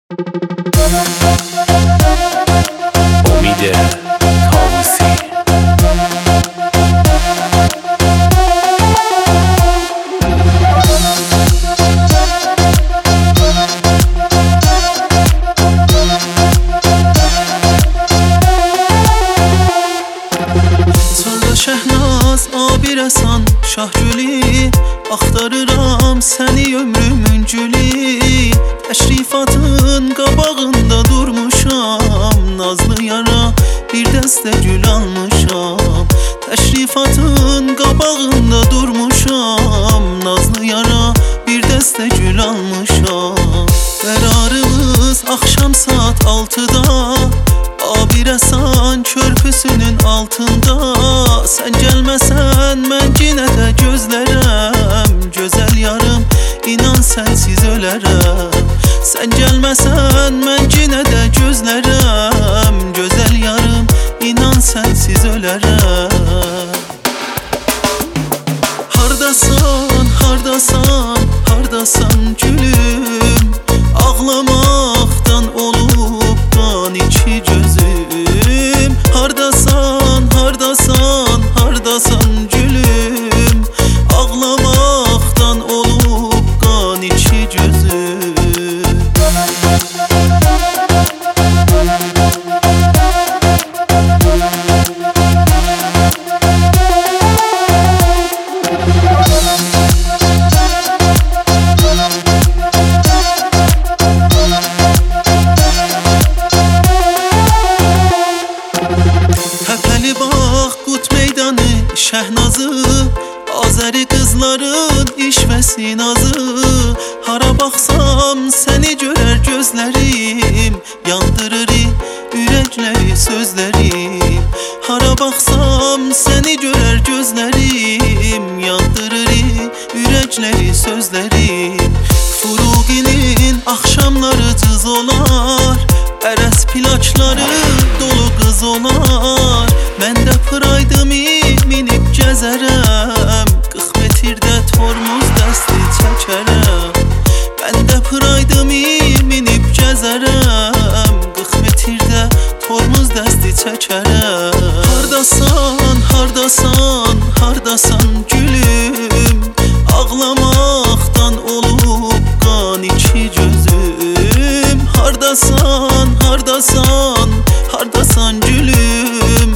امید طاووسی. Sonra Şəhnaz abi rəsan Şahgülü, axtarıram səni ömrümün gülü. Təşrifatın qabağında durmuşam, nazlı yara bir dəstə gül almışam. Təşrifatın qabağında durmuşam, nazlı yara bir dəstə gül almışam. Qərarımız axşam saat 6-da, abi rəsan körpüsünün altında. Sən gəlməsən mən yenə də gözlərəm, gözəl yarım inan sənsiz ölərəm. Sən gəlməsən mən yenə də gözlərəm, gözəl yarım inan sənsiz ölərəm. Hardasan, hardasan, hardasan gülüm, ağlamaqdan olub qan içi gözüm. Hardasan, hardasan, hardasan gülüm, ağlamaqdan olub qan içi gözüm. Təpəli bax qut meydanı Şəhnazı, Azəri qızların işvəsi nazı. Hara baxsam səni görər gözlərim, yandırır ürəkləri sözlərim. Hara baxsam səni görər gözlərim, yandırır ürəkləri sözlərim. Furuqinin axşamları cız olar, ərəs plakları dolu qız olar. Mən də pıraydımı minib gəzərəm, 40 metrdə tormuz dəsti çəkərəm. Mən də pıraydımı minib gəzərəm, 40 metrdə tormuz dəsti çəkərəm. Hardasan, hardasan, hardasan gülüm, ağlamaqdan olub qan içi gözüm. Hardasan, hardasan, hardasan gülüm,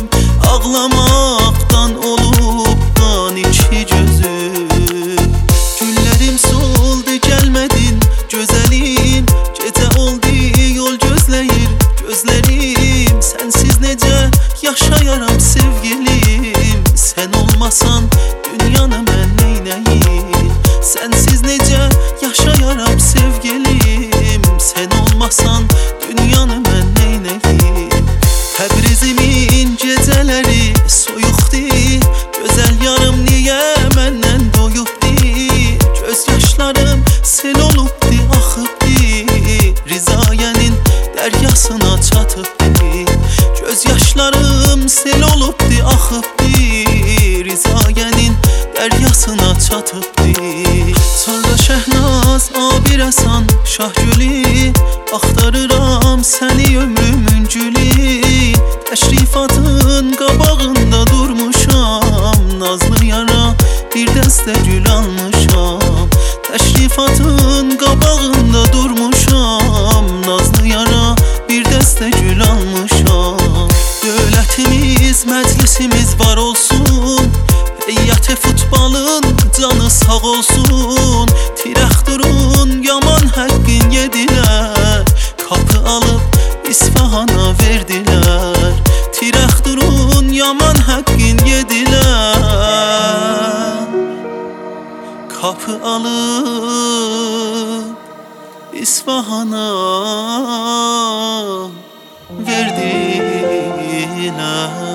ağlamaqdan olub qan içi gözüm. Güllərim soldu gəlmədin gözəlim, gecə oldu yol gözləyir gözlərim. Sənsiz necə yaşayaram sevgilim, sən olmasan dünyanı mən neynəyim. Sənsiz necə yaşayaram sevgilim, sən olmasan dünyanı mən neynəyim. Təbrizimin gecələri soyuqdur, gözəl yarım niyə məndən doyubdur. Göz yaşlarım sel olubdur, axıbdır, Rizayənin dəryasına çatıbdır. Göz yaşlarım sel olubdur, axıbdır, Rizayənin dəryasına çatıbdır. Sonra Şəhnaz abi rəsan Şahgülü, axtarıram səni ömrümün gülü. Təşrifatın qabağında durmuşam, nazlı yara bir dəstə gül almışam. Təşrifatın qabağında durmuşam, nazlı yara bir dəstə gül almışam. Dövlətimiz, məclisimiz var olsun, heyəti futbolun canı sağ olsun. Tirəxturun yaman həqqin yedilər, kapı alıb İsfahana verdilər. Tirəxturun yaman həqqin yedilər, kapı alıb İsfahana verdilər.